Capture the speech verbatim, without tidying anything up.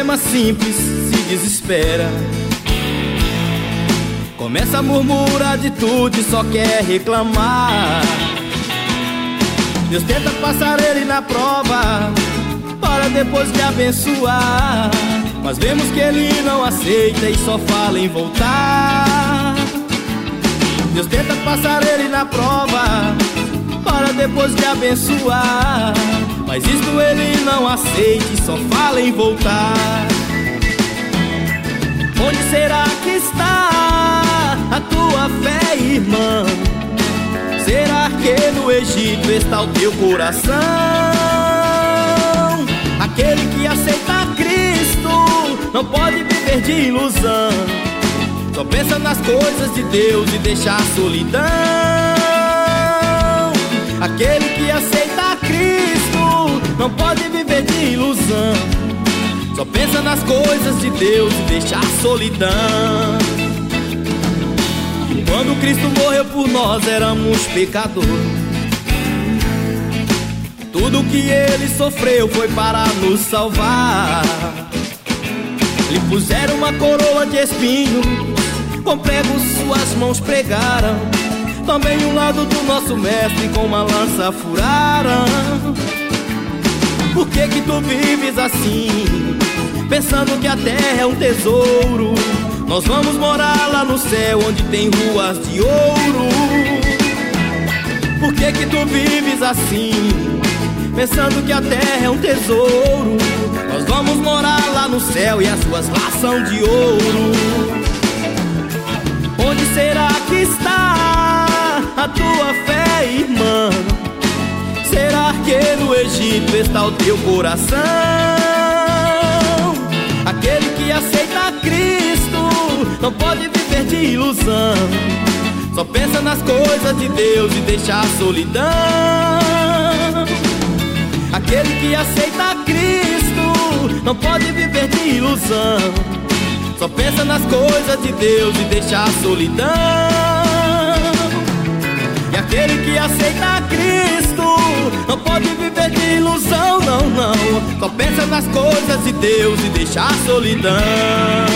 problema simples se desespera, começa a murmurar de tudo e só quer reclamar. Deus tenta passar ele na prova para depois lhe abençoar, mas vemos que ele não aceita e só fala em voltar. Deus tenta passar ele na prova para depois lhe abençoar, mas isto ele não aceita e só fala em voltar. Onde será que está a tua fé, irmã? Será que no Egito está o teu coração? Aquele que aceita Cristo não pode viver de ilusão, só pensa nas coisas de Deus e deixa a solidão. Aquele que aceita Cristo não pode viver de ilusão, só pensa nas coisas de Deus e deixa a solidão. Quando Cristo morreu por nós éramos pecadores, tudo que Ele sofreu foi para nos salvar. Lhe puseram uma coroa de espinhos, com pregos suas mãos pregaram, também um lado do nosso mestre com uma lança furaram. Por que que tu vives assim, pensando que a terra é um tesouro? Nós vamos morar lá no céu, onde tem ruas de ouro. Por que que tu vives assim, pensando que a terra é um tesouro? Nós vamos morar lá no céu e as ruas lá são de ouro. Onde será que está a tua fé, irmã? Será que no Egito está o teu coração? Aquele que aceita Cristo não pode viver de ilusão, só pensa nas coisas de Deus e deixa a solidão. Aquele que aceita Cristo não pode viver de ilusão, só pensa nas coisas de Deus e deixa a solidão. E aquele que aceita Cristo não pode viver de ilusão, não, não, só pensa nas coisas de Deus e deixa a solidão.